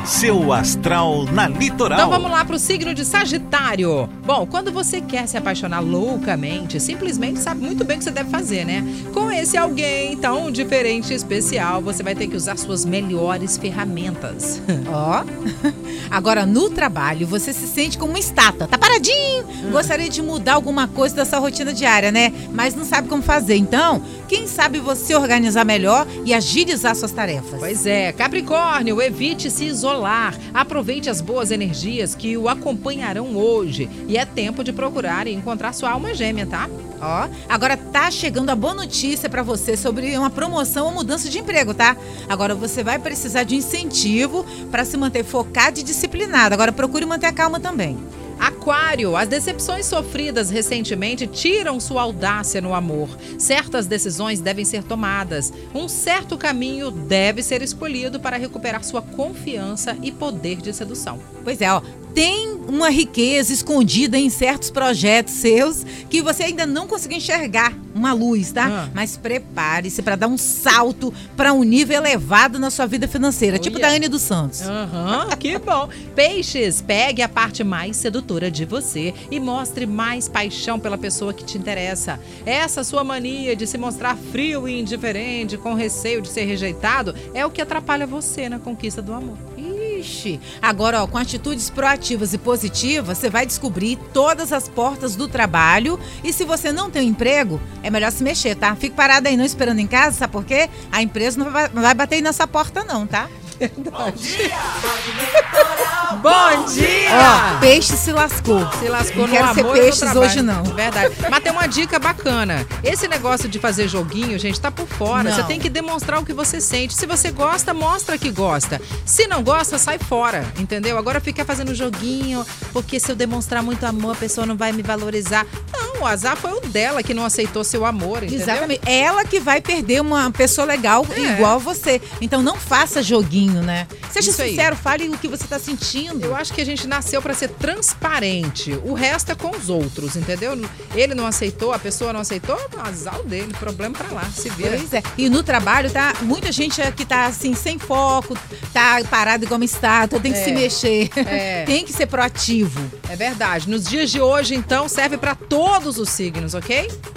Seu astral na Litoral. Então vamos lá para o signo de Sagitário. Bom, quando você quer se apaixonar loucamente, simplesmente sabe muito bem o que você deve fazer, né? Com esse alguém tão diferente e especial, você vai ter que usar suas melhores ferramentas. Ó, agora no trabalho você se sente como uma estátua, tá paradinho, gostaria de mudar alguma coisa da sua rotina diária, né? Mas não sabe como fazer, então, quem sabe você organizar melhor e agilizar suas tarefas. Pois é, Capricórnio, evite se isolar, aproveite as boas energias que o acompanharão hoje e é tempo de procurar e encontrar sua alma gêmea, tá? Ó, agora tá chegando a boa notícia pra você sobre uma promoção ou mudança de emprego, tá? Agora você vai precisar de incentivo pra se manter focado e disciplinado. Agora procure manter a calma também. Aquário, as decepções sofridas recentemente tiram sua audácia no amor. Certas decisões devem ser tomadas. Um certo caminho deve ser escolhido para recuperar sua confiança e poder de sedução. Pois é, ó, tem uma riqueza escondida em certos projetos seus que você ainda não conseguiu enxergar uma luz, tá? Mas prepare-se para dar um salto para um nível elevado na sua vida financeira, tipo da Anne dos Santos. Que bom. Peixes, pegue a parte mais sedutora de você e mostre mais paixão pela pessoa que te interessa. Essa sua mania de se mostrar frio e indiferente, com receio de ser rejeitado, é o que atrapalha você na conquista do amor. Ixi, agora, ó, com atitudes proativas e positivas, você vai descobrir todas as portas do trabalho e se você não tem um emprego, é melhor se mexer, tá? Fique parado aí não esperando em casa, sabe por quê? A empresa não vai bater aí nessa porta não, tá? Bom dia! Bom dia! Ó, peixe se lascou. Se lascou não no quero amor ser peixes no hoje não. Verdade. Mas tem uma dica bacana. Esse negócio de fazer joguinho, gente, tá por fora. Não. Você tem que demonstrar o que você sente. Se você gosta, mostra que gosta. Se não gosta, sai fora, entendeu? Agora fica fazendo joguinho, porque se eu demonstrar muito amor, a pessoa não vai me valorizar. Não, o azar foi o dela que não aceitou seu amor, entendeu? Exatamente. Ela que vai perder uma pessoa legal igual a você. Então não faça joguinho, né? Seja sincero, fale o que você tá sentindo. Eu acho que a gente nasceu pra ser transparente. O resto é com os outros, entendeu? Ele não aceitou, a pessoa não aceitou, azar dele, problema pra lá, se vira. Pois é. E no trabalho, tá? Muita gente que tá assim, sem foco, tá parado igual uma estátua, tem que se mexer. Tem que ser proativo. É verdade. Nos dias de hoje, então, serve pra todos os signos, ok?